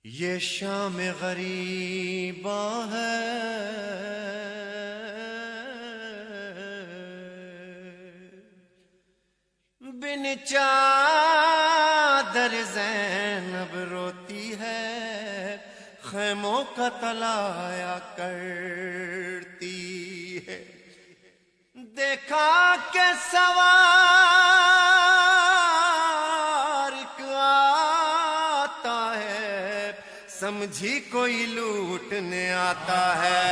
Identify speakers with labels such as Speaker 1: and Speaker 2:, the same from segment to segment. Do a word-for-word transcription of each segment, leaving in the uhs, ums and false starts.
Speaker 1: یہ شام غریباں ہے، بن چادر زینب روتی ہے، خیموں کا تلایا کرتی ہے۔ دیکھا کہ سوار آتا ہے، سمجھی کوئی لوٹنے آتا ہے۔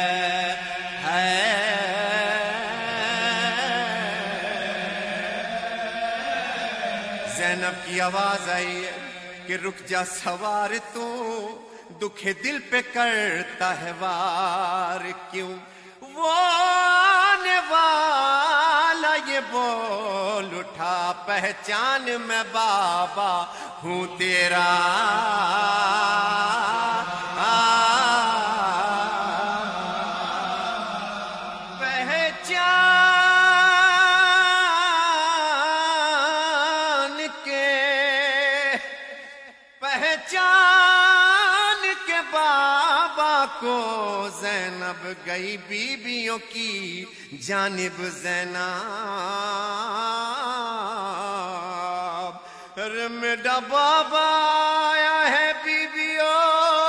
Speaker 1: زینب کی آواز آئی ہے کہ رک جا سوار، تو دکھ دل پہ کرتا ہے وار کیوں؟ وہ آنے والا یہ بول اٹھا، پہچان میں بابا ہوں تیرا۔ پہچان کے پہچان کے بابا کو زینب گئی بیویوں کی جانب زینب۔ ارے میرا بابا آیا ہے بیویوں،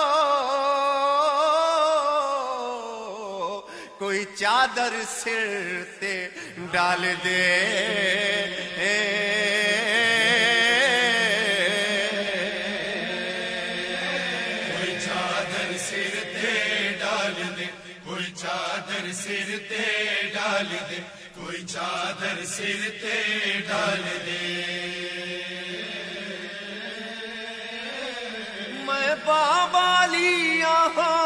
Speaker 1: کوئی چادر سر تے ڈال دے۔
Speaker 2: کوئی چادر سر تے ڈال دے، کوئی چادر سر تے ڈال دے۔
Speaker 1: میں بابا لیا ہوں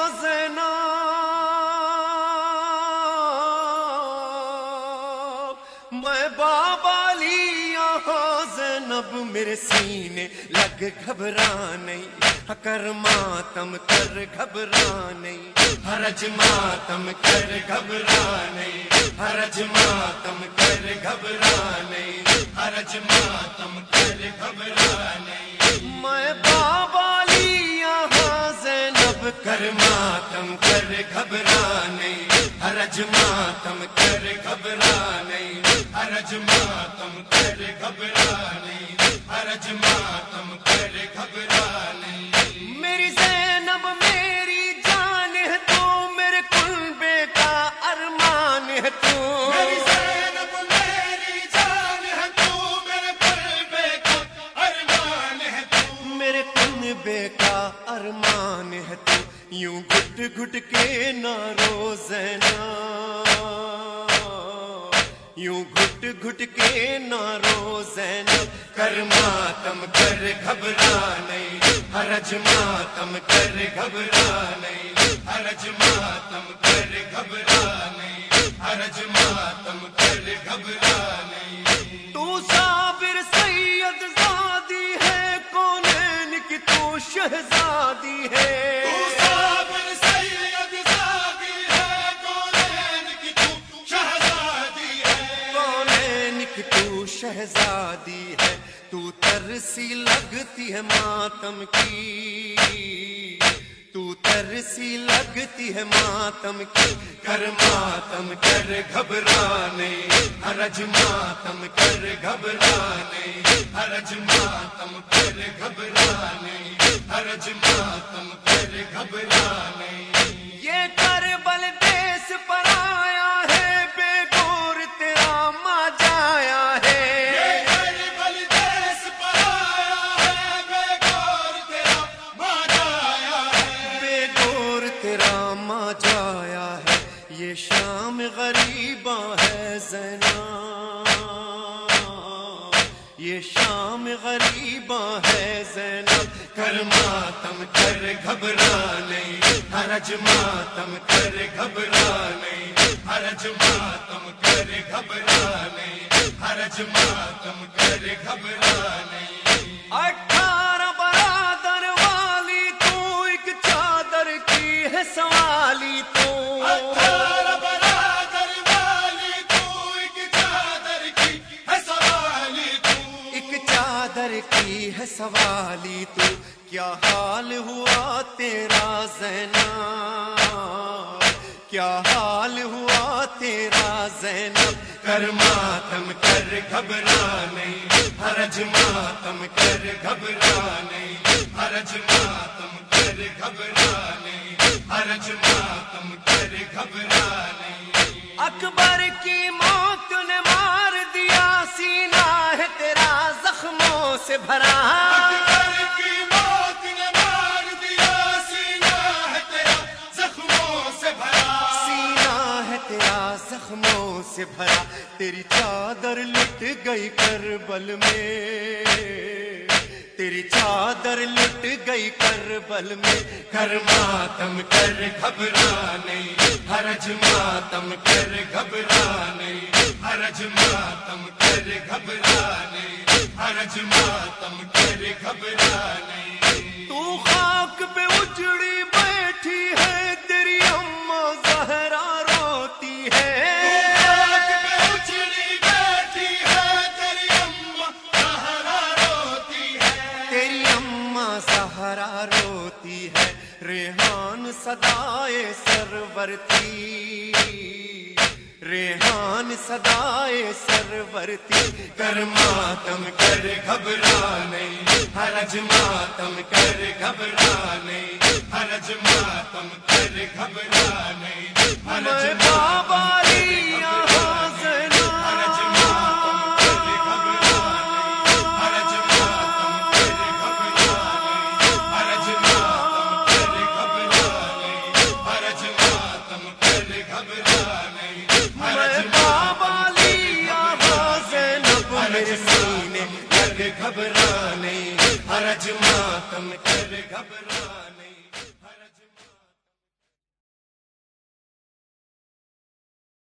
Speaker 1: زینب، میں بابا لیا ہوں زینب، میرے سینے لگ گھبرانے، کر ماتم کر گھبرانے، حرج ماتم کر گھبرانے، حرج ماتم کر گھبرانے،
Speaker 2: حرج ماتم کر گھبرانے۔
Speaker 1: میں بابا لیا ہاں زینب، کر ماتم کر گھبرانے، حرج ماتم کر گھبرانے،
Speaker 2: حرج ماتم کر گھبرانے، حرج ماتم کر گھبرانے۔
Speaker 1: میری زینب میری جان ہے تو، میرے کنبے کا ارمان ہے تو،
Speaker 2: میری زینب میری جان ہے تو، میرے قلبے کا ارمان ہے تو،
Speaker 1: میرے کنبے کا ارمان ہے تو، یوں گھٹ گھٹ کے نہ رو زینب، یوں گھٹ گھٹ کے نہ رو زینب، کر ماتم کر گھبرانے، حرج ماتم کر گھبرانے،
Speaker 2: حرج ماتم کر گھبرانے، حرج ماتم کر گھبرانے۔
Speaker 1: تو صابر سید زادی ہے، کونین کی تو شہزادی ہے،
Speaker 2: تو صابر سید زادی ہے، کونین کی تو شہزادی ہے،
Speaker 1: کونین کی تو شہزادی ہے۔ تو ترسی لگتی ہے ماتم کی، تو ترسی لگتی ہے ماتم کی، کر ماتم کر گھبرانے، حرج ماتم کر گھبرانے،
Speaker 2: حرج ماتم کر گھبرانے، حرج ماتم کر گھبرانے۔
Speaker 1: یہ کربل دیس پر آیا ہے، بے گور تیرا ماں جایا ہے،
Speaker 2: یہ کربل دیس پر آیا ہے، بے گور تیرا ماں جایا ہے،
Speaker 1: بے گور تیرا ماں جایا ہے۔ یہ شام غریباں ہے زینب، یہ شام غریباں ہے زینب، کر ماتم کر گھبرانے، حرج ماتم کر گھبرانے،
Speaker 2: حرج ماتم کر گھبرانے، حرج ماتم کر گھبرانے۔
Speaker 1: اٹھارہ برادر والی تو، ایک چادر کی ہے سوالی تو،
Speaker 2: اٹھارہ برادر والی تو، ایک چادر کی ہے سوالی تو،
Speaker 1: ایک چادر کی ہے سوالی تو کیا حال ہوا تیرا زینب، کیا حال ہوا تیرا زینب،
Speaker 2: کر ماتم کر گھبرا نہیں، حرج ماتم کر گھبرا نہیں، حرج ماتم کر گھبرا نہیں، حرج ماتم کر گھبرا نہیں۔
Speaker 1: اکبر کی موت نے مار دیا، سینہ ہے تیرا زخموں سے بھرا،
Speaker 2: اکبر کی موت نے مار دیا، سینہ ہے تیرا زخموں سے بھرا،
Speaker 1: سینہ ہے تیرا زخموں سے بھرا، تیری چادر لٹ گئی کربل میں، تیری چادر لٹ گئی کربل میں،
Speaker 2: کر ماتم کر گھبرا نہیں، حرج ماتم کر گھبرا نہیں، حرج ماتم کر گھبرا نہیں، حرج ماتم کر گھبرا نہیں۔
Speaker 1: تو خاک پہ اجڑی بیٹھی ہے، تیری اماں زہرا روتی ہے،
Speaker 2: خاک پہ اجڑی بیٹھی ہے، تیری اماں زہرا روتی ہے،
Speaker 1: تیری اماں زہرا روتی ہے، ریحان صدائے سرور تھی، ریحان صدائے سرور تھی،
Speaker 2: کر ماتم کر گھبرا نہیں، حرج ماتم کر گھبرا نہیں، حرج ماتم کر گھبرا نہیں، حرج
Speaker 1: میں
Speaker 2: ماتم
Speaker 1: بابا
Speaker 2: کر
Speaker 1: لی یہاں زینب،
Speaker 2: حرج ماتم کر گھبرا نہیں، حرج ماتم کر گھبرا نہیں، حرج ماتم کر گھبرا نہیں، حرج ماتم کر گھبرا نہیں، حرج
Speaker 1: میں بابا لی یہاں زینب، میرے سینے
Speaker 2: کر گھبرا نہیں، حرج ماتم کر گھبرا نہیں۔